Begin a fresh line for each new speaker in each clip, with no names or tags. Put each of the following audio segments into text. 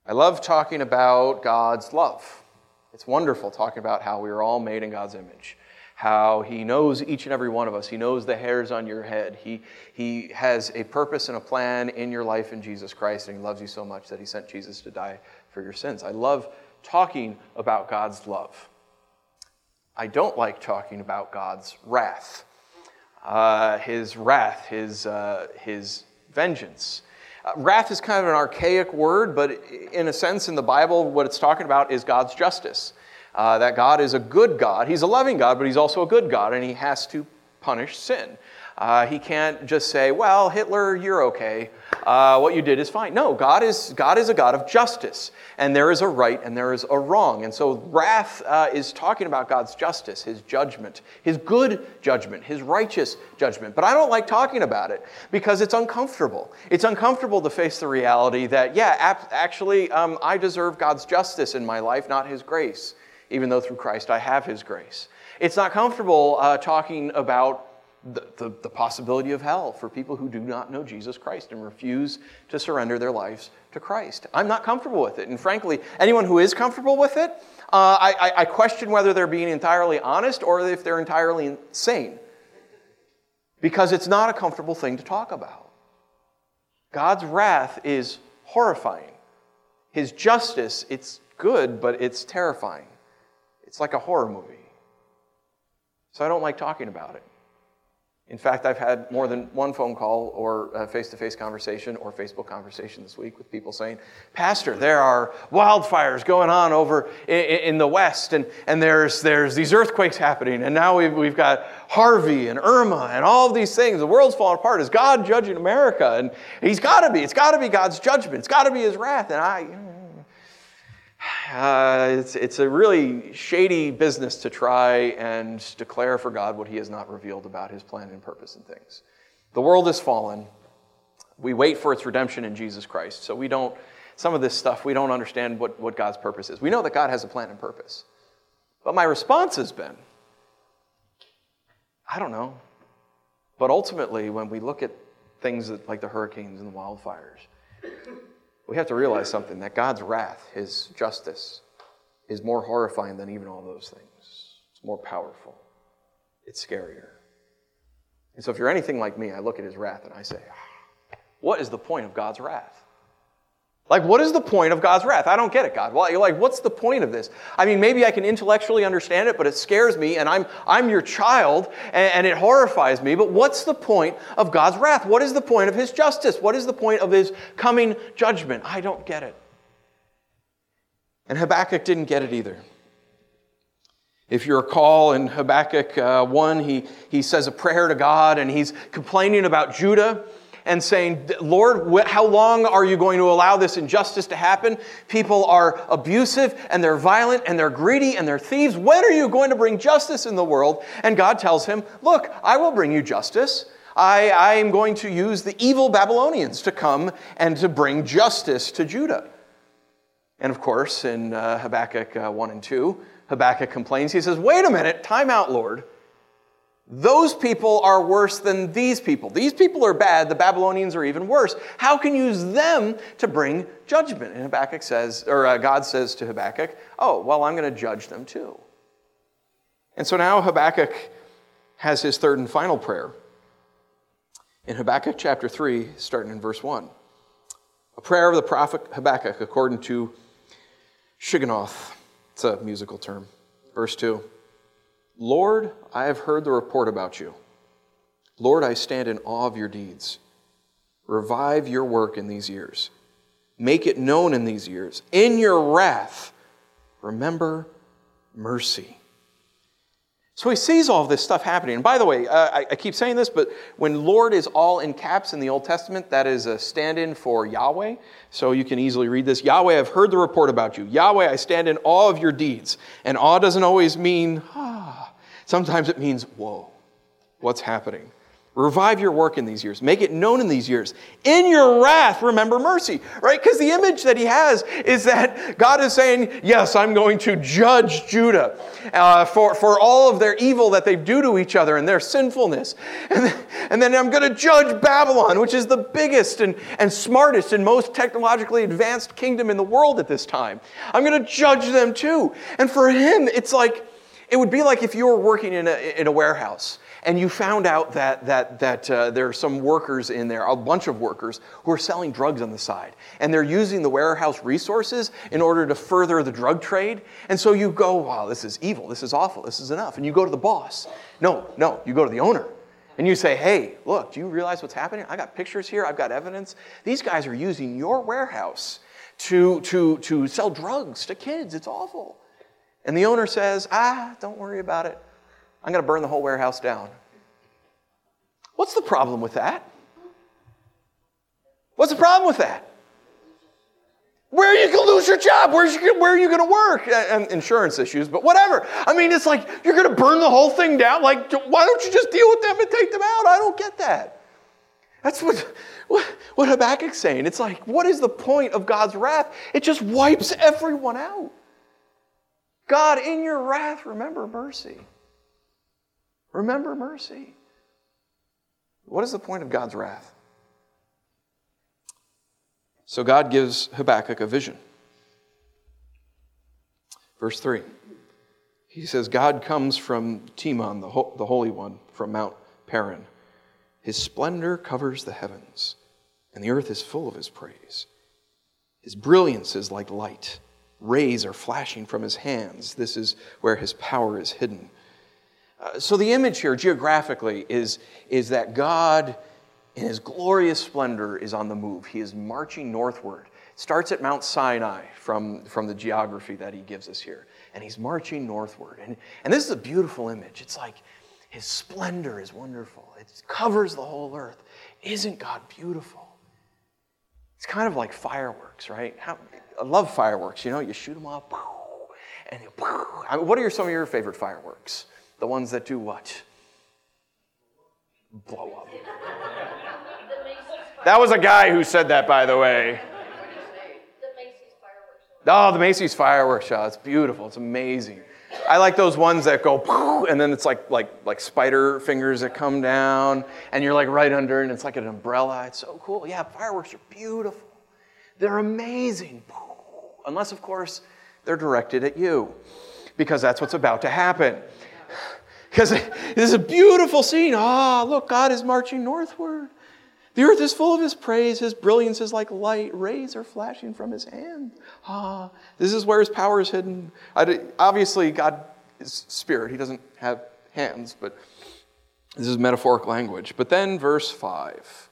I love talking about God's love. It's wonderful talking about how we are all made in God's image, how He knows each and every one of us. He knows the hairs on your head. He has a purpose and a plan in your life in Jesus Christ, and He loves you so much that He sent Jesus to die for your sins. I love talking about God's love. I don't like talking about God's wrath. His wrath, His vengeance. Wrath is kind of an archaic word, but in a sense in the Bible, what it's talking about is God's justice. That God is a good God. He's a loving God, but He's also a good God, and He has to punish sin. He can't just say, well, Hitler, you're okay. What you did is fine. No, God is a God of justice, and there is a right and there is a wrong. And so wrath is talking about God's justice, His judgment, His good judgment, His righteous judgment. But I don't like talking about it because it's uncomfortable. It's uncomfortable to face the reality that, actually, I deserve God's justice in my life, not His grace, even though through Christ I have His grace. It's not comfortable talking about the possibility of hell for people who do not know Jesus Christ and refuse to surrender their lives to Christ. I'm not comfortable with it. And frankly, anyone who is comfortable with it, I question whether they're being entirely honest or if they're entirely insane. Because it's not a comfortable thing to talk about. God's wrath is horrifying. His justice, it's good, but it's terrifying. It's like a horror movie. So I don't like talking about it. In fact, I've had more than one phone call or a face-to-face conversation or Facebook conversation this week with people saying, Pastor, there are wildfires going on over in the West, and there's these earthquakes happening, and now we've got Harvey and Irma and all of these things. The world's falling apart. Is God judging America? And He's got to be. It's got to be God's judgment. It's got to be His wrath. And it's a really shady business to try and declare for God what He has not revealed about His plan and purpose and things. The world is fallen. We wait for its redemption in Jesus Christ. So some of this stuff, we don't understand what God's purpose is. We know that God has a plan and purpose. But my response has been, I don't know. But ultimately, when we look at things like the hurricanes and the wildfires, we have to realize something, that God's wrath, His justice, is more horrifying than even all those things. It's more powerful. It's scarier. And so if you're anything like me, I look at His wrath and I say, what is the point of God's wrath? Like, what is the point of God's wrath? I don't get it, God. Well, you're like, what's the point of this? I mean, maybe I can intellectually understand it, but it scares me, and I'm your child, and it horrifies me. But what's the point of God's wrath? What is the point of His justice? What is the point of His coming judgment? I don't get it. And Habakkuk didn't get it either. If you recall, in Habakkuk 1, he says a prayer to God, and he's complaining about Judah, and saying, Lord, how long are you going to allow this injustice to happen? People are abusive, and they're violent, and they're greedy, and they're thieves. When are you going to bring justice in the world? And God tells him, look, I will bring you justice. I am going to use the evil Babylonians to come and to bring justice to Judah. And of course, in Habakkuk 1 and 2, Habakkuk complains. He says, wait a minute, time out, Lord. Those people are worse than these people. These people are bad. The Babylonians are even worse. How can you use them to bring judgment? And Habakkuk says, or God says to Habakkuk, oh, well, I'm going to judge them too. And so now Habakkuk has his third and final prayer. In Habakkuk chapter 3, starting in verse 1. A prayer of the prophet Habakkuk according to Shigionoth. It's a musical term. Verse 2. Lord, I have heard the report about you. Lord, I stand in awe of your deeds. Revive your work in these years. Make it known in these years. In your wrath, remember mercy. So he sees all of this stuff happening. And by the way, I keep saying this, but when Lord is all in caps in the Old Testament, that is a stand-in for Yahweh. So you can easily read this. Yahweh, I've heard the report about you. Yahweh, I stand in awe of your deeds. And awe doesn't always mean, Sometimes it means, whoa, what's happening? Revive your work in these years. Make it known in these years. In your wrath, remember mercy, right? Because the image that he has is that God is saying, yes, I'm going to judge Judah for all of their evil that they do to each other and their sinfulness. And then I'm going to judge Babylon, which is the biggest and smartest and most technologically advanced kingdom in the world at this time. I'm going to judge them too. And for him, it's like, it would be like if you were working in a warehouse and you found out that there are some workers in there, a bunch of workers, who are selling drugs on the side. And they're using the warehouse resources in order to further the drug trade. And so you go, wow, this is evil, this is awful, this is enough. And you go to the boss. No, you go to the owner. And you say, hey, look, do you realize what's happening? I got pictures here, I've got evidence. These guys are using your warehouse to sell drugs to kids. It's awful. And the owner says, don't worry about it. I'm going to burn the whole warehouse down. What's the problem with that? What's the problem with that? Where are you going to lose your job? Where are you going to work? And insurance issues, but whatever. I mean, it's like you're going to burn the whole thing down. Like, why don't you just deal with them and take them out? I don't get that. That's what Habakkuk's saying. It's like, what is the point of God's wrath? It just wipes everyone out. God, in your wrath, remember mercy. Remember mercy. What is the point of God's wrath? So God gives Habakkuk a vision. Verse 3. He says, God comes from Teman, the Holy One, from Mount Paran. His splendor covers the heavens, and the earth is full of his praise. His brilliance is like light. Rays are flashing from his hands. This is where his power is hidden. So the image here, geographically, is that God, in his glorious splendor, is on the move. He is marching northward. It starts at Mount Sinai from the geography that he gives us here. And he's marching northward. And this is a beautiful image. It's like his splendor is wonderful. It covers the whole earth. Isn't God beautiful? It's kind of like fireworks, right? I love fireworks. You know, you shoot them off, and what are some of your favorite fireworks? The ones that do what? Blow up. That was a guy who said that, by the way.
The Macy's fireworks show.
Oh, the Macy's fireworks show. It's beautiful. It's amazing. I like those ones that go, and then it's like spider fingers that come down, and you're like right under, and it's like an umbrella. It's so cool. Yeah, fireworks are beautiful. They're amazing. Unless, of course, they're directed at you, because that's what's about to happen. Because this is a beautiful scene. Look, God is marching northward. The earth is full of his praise. His brilliance is like light. Rays are flashing from his hand. This is where his power is hidden. Obviously, God is spirit. He doesn't have hands, but this is metaphoric language. But then verse 5.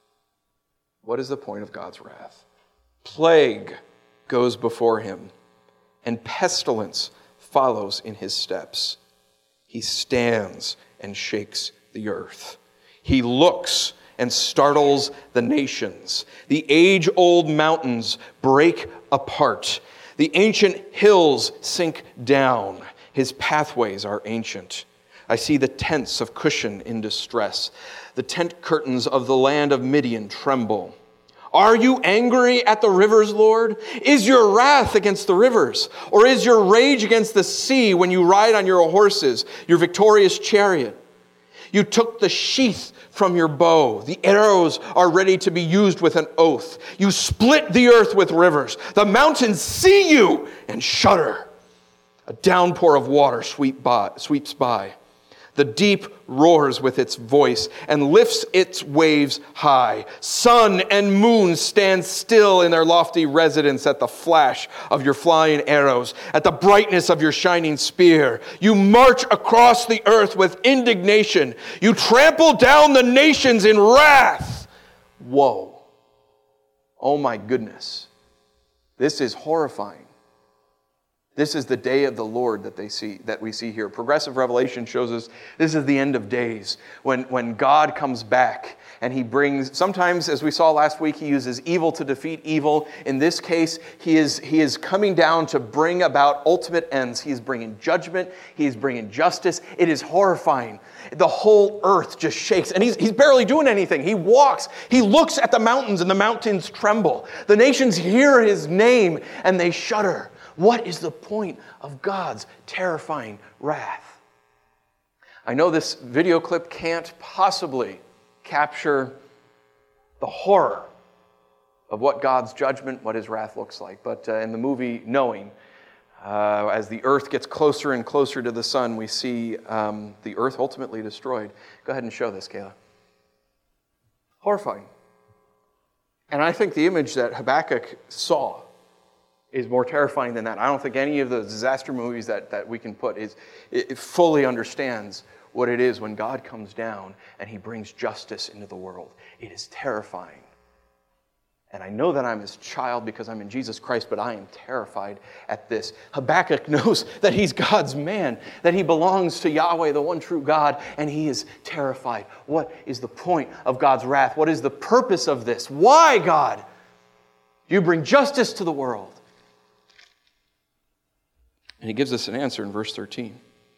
What is the point of God's wrath? Plague goes before him, and pestilence follows in his steps. He stands and shakes the earth. He looks and startles the nations. The age-old mountains break apart. The ancient hills sink down. His pathways are ancient. I see the tents of Cushan in distress. The tent curtains of the land of Midian tremble. Are you angry at the rivers, Lord? Is your wrath against the rivers? Or is your rage against the sea when you ride on your horses, your victorious chariot? You took the sheath from your bow. The arrows are ready to be used with an oath. You split the earth with rivers. The mountains see you and shudder. A downpour of water sweeps by. The deep roars with its voice and lifts its waves high. Sun and moon stand still in their lofty residence at the flash of your flying arrows, at the brightness of your shining spear. You march across the earth with indignation. You trample down the nations in wrath. Whoa. Oh my goodness. This is horrifying. This is the day of the Lord that we see here. Progressive Revelation shows us this is the end of days when God comes back and he brings, sometimes, as we saw last week, he uses evil to defeat evil. In this case, he is coming down to bring about ultimate ends. He is bringing judgment. He is bringing justice. It is horrifying. The whole earth just shakes, and he's barely doing anything. He walks. He looks at the mountains, and the mountains tremble. The nations hear his name, and they shudder. What is the point of God's terrifying wrath? I know this video clip can't possibly capture the horror of what God's judgment, what his wrath looks like. But in the movie Knowing, as the earth gets closer and closer to the sun, we see the earth ultimately destroyed. Go ahead and show this, Kayla. Horrifying. And I think the image that Habakkuk saw is more terrifying than that. I don't think any of the disaster movies that we can put it fully understands what it is when God comes down and he brings justice into the world. It is terrifying. And I know that I'm his child because I'm in Jesus Christ, but I am terrified at this. Habakkuk knows that he's God's man, that he belongs to Yahweh, the one true God, and he is terrified. What is the point of God's wrath? What is the purpose of this? Why, God, do you bring justice to the world? And he gives us an answer in verse 13.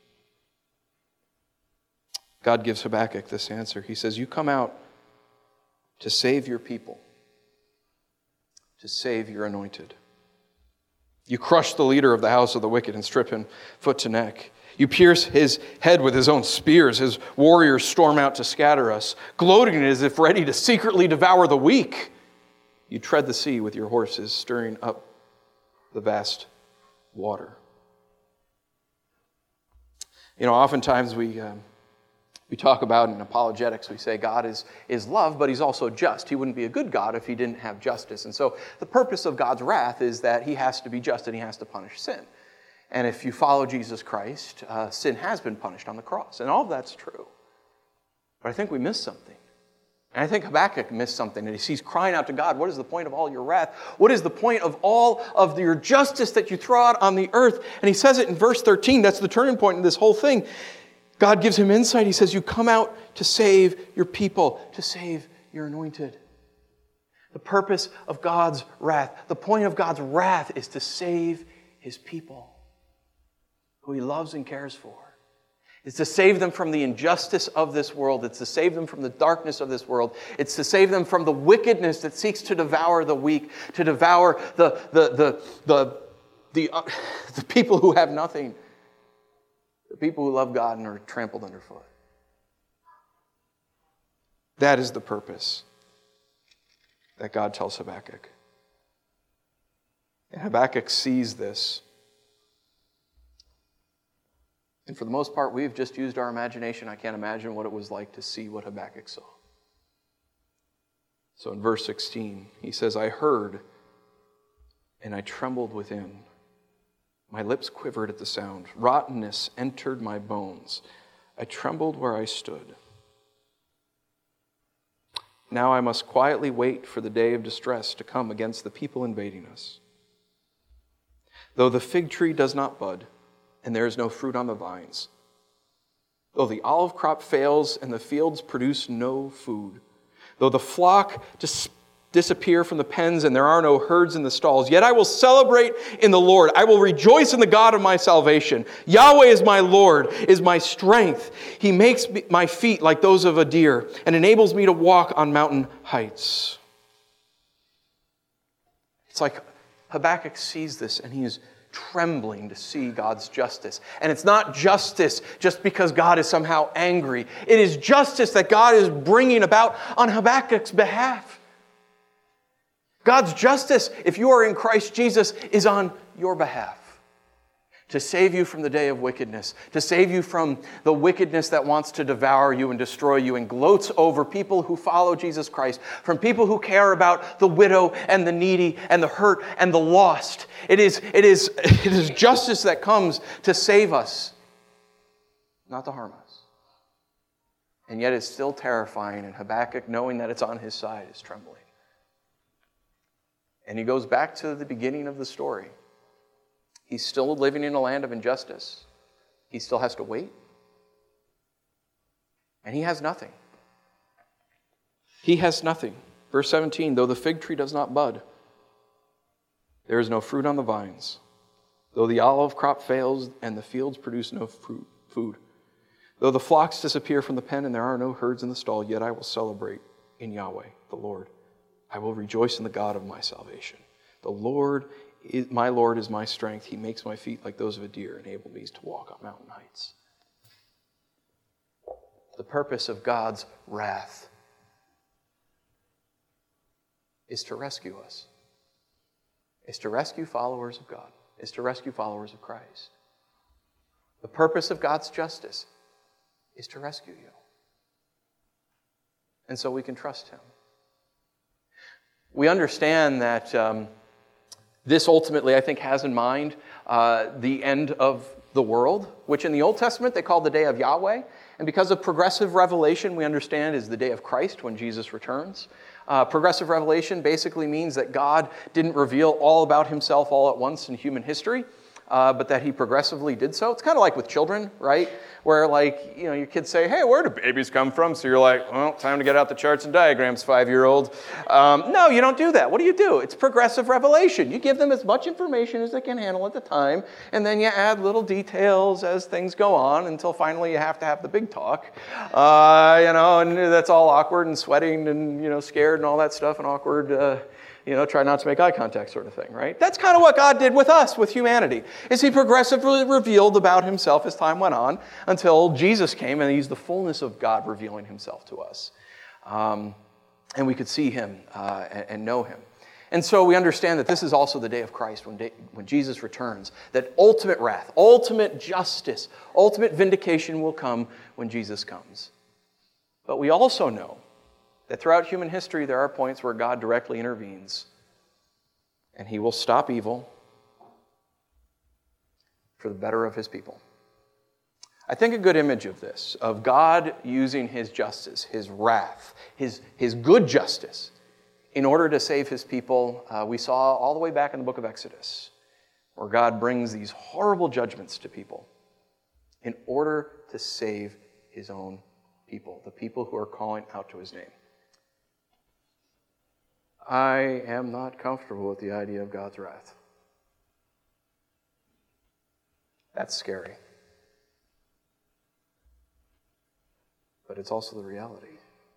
God gives Habakkuk this answer. He says, you come out to save your people, to save your anointed. You crush the leader of the house of the wicked and strip him foot to neck. You pierce his head with his own spears. His warriors storm out to scatter us, gloating as if ready to secretly devour the weak. You tread the sea with your horses, stirring up the vast water. You know, oftentimes we talk about in apologetics, we say God is love, but he's also just. He wouldn't be a good God if he didn't have justice. And so the purpose of God's wrath is that he has to be just and he has to punish sin. And if you follow Jesus Christ, sin has been punished on the cross. And all of that's true. But I think we missed something. And I think Habakkuk missed something. And he's crying out to God, what is the point of all your wrath? What is the point of all of your justice that you throw out on the earth? And he says it in verse 13. That's the turning point in this whole thing. God gives him insight. He says, you come out to save your people, to save your anointed. The purpose of God's wrath, the point of God's wrath is to save his people who he loves and cares for. It's to save them from the injustice of this world. It's to save them from the darkness of this world. It's to save them from the wickedness that seeks to devour the weak, to devour the people who have nothing. The people who love God and are trampled underfoot. That is the purpose that God tells Habakkuk. And Habakkuk sees this. And for the most part, we've just used our imagination. I can't imagine what it was like to see what Habakkuk saw. So in verse 16, he says, I heard and I trembled within. My lips quivered at the sound. Rottenness entered my bones. I trembled where I stood. Now I must quietly wait for the day of distress to come against the people invading us. Though the fig tree does not bud, and there is no fruit on the vines, though the olive crop fails and the fields produce no food, though the flock disappear from the pens and there are no herds in the stalls, yet I will celebrate in the Lord. I will rejoice in the God of my salvation. Yahweh is my Lord, is my strength. He makes my feet like those of a deer and enables me to walk on mountain heights. It's like Habakkuk sees this and he is trembling to see God's justice. And it's not justice just because God is somehow angry. It is justice that God is bringing about on Habakkuk's behalf. God's justice, if you are in Christ Jesus, is on your behalf. To save you from the day of wickedness. To save you from the wickedness that wants to devour you and destroy you and gloats over people who follow Jesus Christ. From people who care about the widow and the needy and the hurt and the lost. It is justice that comes to save us, not to harm us. And yet it's still terrifying, and Habakkuk, knowing that it's on his side, is trembling. And he goes back to the beginning of the story. He's still living in a land of injustice. He still has to wait. And he has nothing. He has nothing. Verse 17, though the fig tree does not bud, there is no fruit on the vines. Though the olive crop fails and the fields produce no food. Though the flocks disappear from the pen and there are no herds in the stall, yet I will celebrate in Yahweh, the Lord. I will rejoice in the God of my salvation. My Lord is my strength. He makes my feet like those of a deer, enable me to walk on mountain heights. The purpose of God's wrath is to rescue us. Is to rescue followers of God. Is to rescue followers of Christ. The purpose of God's justice is to rescue you. And so we can trust Him. We understand that this ultimately, I think, has in mind the end of the world, which in the Old Testament they called the day of Yahweh. And because of progressive revelation, we understand is the day of Christ when Jesus returns. Progressive revelation basically means that God didn't reveal all about Himself all at once in human history, but that He progressively did so. It's kind of like with children, right? Where your kids say, hey, where do babies come from? So you're like, well, time to get out the charts and diagrams, 5-year-old. No, you don't do that. What do? It's progressive revelation. You give them as much information as they can handle at the time, and then you add little details as things go on until finally you have to have the big talk. And that's all awkward and sweating and, scared and all that stuff and awkward, try not to make eye contact sort of thing, right? That's kind of what God did with us, with humanity, is He progressively revealed about Himself as time went on until Jesus came, and He's the fullness of God revealing Himself to us. And we could see Him and know Him. And so we understand that this is also the day of Christ, when Jesus returns, that ultimate wrath, ultimate justice, ultimate vindication will come when Jesus comes. But we also know that throughout human history, there are points where God directly intervenes, and He will stop evil for the better of His people. I think a good image of this, of God using His justice, His wrath, His good justice, in order to save His people, we saw all the way back in the book of Exodus, where God brings these horrible judgments to people in order to save His own people, the people who are calling out to His name. I am not comfortable with the idea of God's wrath. That's scary. But it's also the reality.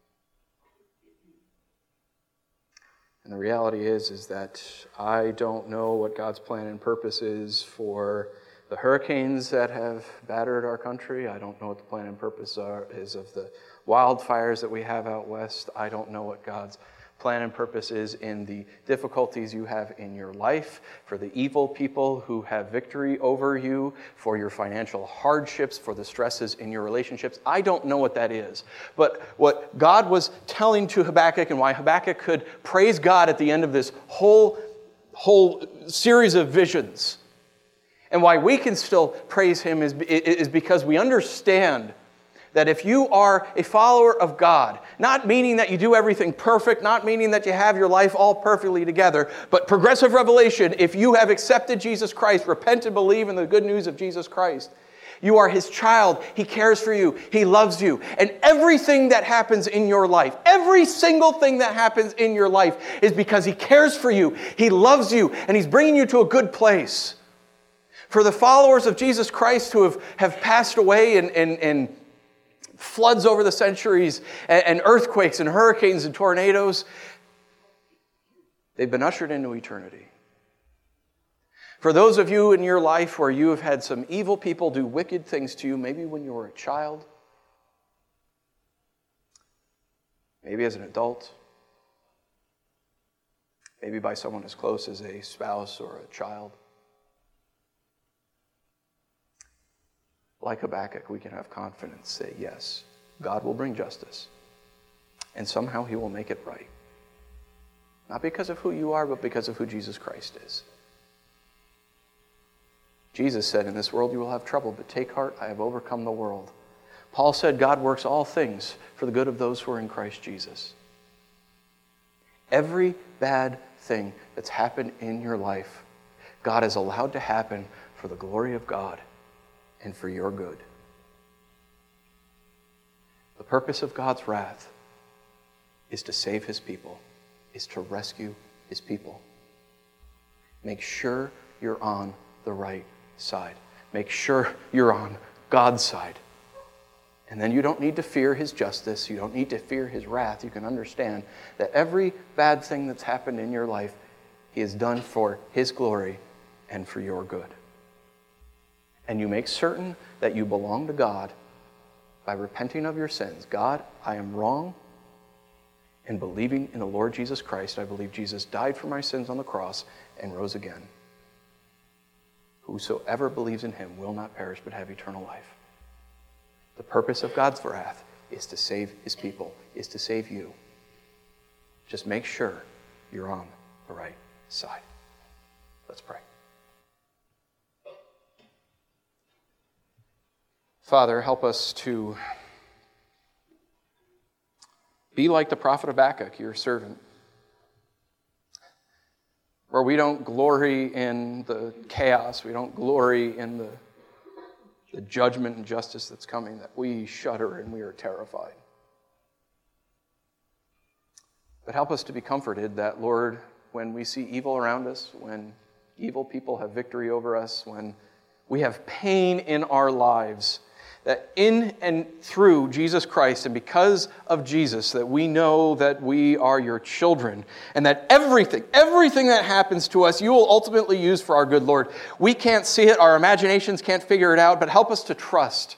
And the reality is that I don't know what God's plan and purpose is for the hurricanes that have battered our country. I don't know what the plan and purpose is of the wildfires that we have out west. I don't know what God's plan and purpose is in the difficulties you have in your life, for the evil people who have victory over you, for your financial hardships, for the stresses in your relationships. I don't know what that is. But what God was telling to Habakkuk, and why Habakkuk could praise God at the end of this whole series of visions, and why we can still praise Him is because we understand that if you are a follower of God, not meaning that you do everything perfect, not meaning that you have your life all perfectly together, but progressive revelation, if you have accepted Jesus Christ, repent and believe in the good news of Jesus Christ, you are His child. He cares for you. He loves you. And everything that happens in your life, every single thing that happens in your life is because He cares for you. He loves you, and He's bringing you to a good place. For the followers of Jesus Christ who have passed away in floods over the centuries, and earthquakes and hurricanes and tornadoes, they've been ushered into eternity. For those of you in your life where you have had some evil people do wicked things to you, maybe when you were a child, maybe as an adult, maybe by someone as close as a spouse or a child, like Habakkuk, we can have confidence, say, yes, God will bring justice. And somehow He will make it right. Not because of who you are, but because of who Jesus Christ is. Jesus said, in this world you will have trouble, but take heart, I have overcome the world. Paul said, God works all things for the good of those who are in Christ Jesus. Every bad thing that's happened in your life, God has allowed to happen for the glory of God and for your good. The purpose of God's wrath is to save his people, is to rescue his people. Make sure you're on the right side. Make sure you're on God's side. And then you don't need to fear his justice. You don't need to fear his wrath. You can understand that every bad thing that's happened in your life, he has done for his glory and for your good. And you make certain that you belong to God by repenting of your sins. God, I am wrong. And believing in the Lord Jesus Christ, I believe Jesus died for my sins on the cross and rose again. Whosoever believes in him will not perish but have eternal life. The purpose of God's wrath is to save his people, is to save you. Just make sure you're on the right side. Let's pray. Father, help us to be like the prophet Habakkuk, your servant, where we don't glory in the chaos, we don't glory in the judgment and justice that's coming, that we shudder and we are terrified. But help us to be comforted that, Lord, when we see evil around us, when evil people have victory over us, when we have pain in our lives, that in and through Jesus Christ and because of Jesus, that we know that we are your children and that everything that happens to us, you will ultimately use for our good, Lord. We can't see it, our imaginations can't figure it out, but help us to trust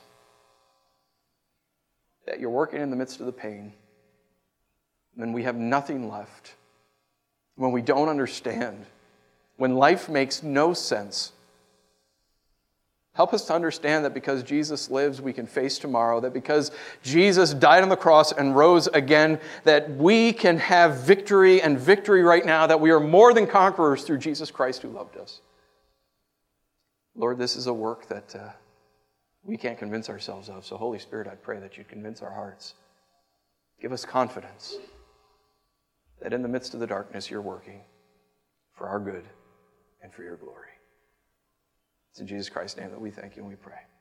that you're working in the midst of the pain. When we have nothing left, when we don't understand, when life makes no sense, help us to understand that because Jesus lives, we can face tomorrow, that because Jesus died on the cross and rose again, that we can have victory and victory right now, that we are more than conquerors through Jesus Christ who loved us. Lord, this is a work that we can't convince ourselves of, so Holy Spirit, I pray that you'd convince our hearts. Give us confidence that in the midst of the darkness, you're working for our good and for your glory. It's in Jesus Christ's name that we thank you and we pray.